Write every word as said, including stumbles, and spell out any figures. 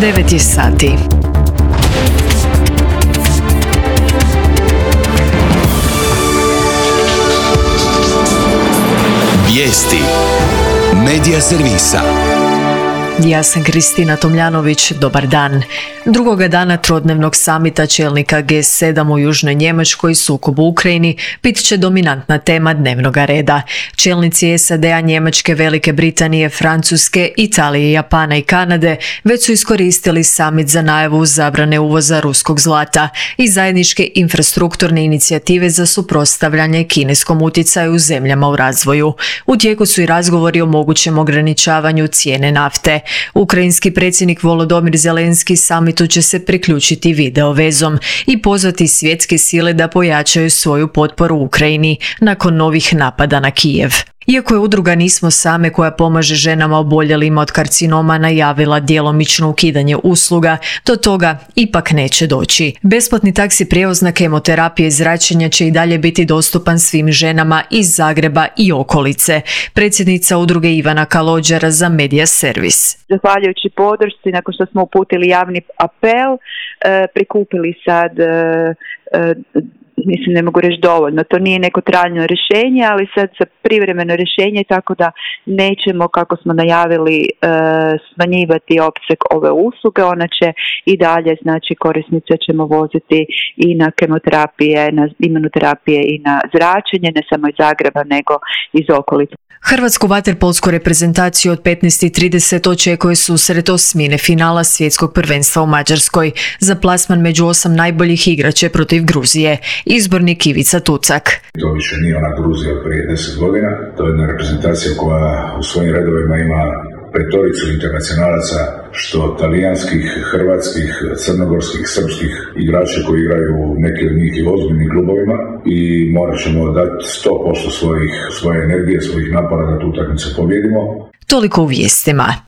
devet je sati. Vijesti Medija servisa. Ja sam Kristina Tomljanović, dobar dan. Drugoga dana trodnevnog samita čelnika G sedam u Južnoj Njemačkoj sukob u Ukrajini bit će dominantna tema dnevnoga reda. Čelnici S A D-a, Njemačke, Velike Britanije, Francuske, Italije, Japana i Kanade već su iskoristili samit za najavu zabrane uvoza ruskog zlata i zajedničke infrastrukturne inicijative za suprotstavljanje kineskom utjecaju u zemljama u razvoju. U tijeku su i razgovori o mogućem ograničavanju cijene nafte. Ukrajinski predsjednik Volodymyr Zelenski samitu će se priključiti video vezom i pozvati svjetske sile da pojačaju svoju potporu Ukrajini nakon novih napada na Kijev. Iako je udruga Nismo same, koja pomaže ženama oboljelima od karcinoma, najavila djelomično ukidanje usluga, do toga ipak neće doći. Besplatni taksi prijevoz na kemoterapije i zračenja će i dalje biti dostupan svim ženama iz Zagreba i okolice. Predsjednica udruge Ivana Kalođera za Medija servis. Zahvaljujući podršci, nakon što smo uputili javni apel, prikupili sad mislim, ne mogu reći dovoljno, to nije neko trajno rješenje, ali sad sa privremeno rješenje, tako da nećemo, kako smo najavili, e, smanjivati opseg ove usluge. Ona će i dalje, znači korisnice ćemo voziti i na kemoterapije, na imunoterapije i na zračenje, ne samo iz Zagreba, nego iz okolice. Hrvatsku vaterpolsku reprezentaciju od petnaest i trideset očekuje susret osmine finala svjetskog prvenstva u Mađarskoj. Za plasman među osam najboljih igrače protiv Gruzije. Izbornik Ivica Tucak. To više nije ona Gruzija prije deset godina. To je jedna reprezentacija koja u svojim redovima ima petoricu internacionalaca, što talijanskih, hrvatskih, crnogorskih, srpskih igrača koji igraju neki od njih i u ozbiljnim klubovima, i morat ćemo dati sto posto svojih, svoje energije, svojih napora da tu utakmicu pobjedimo. Toliko u vijestima.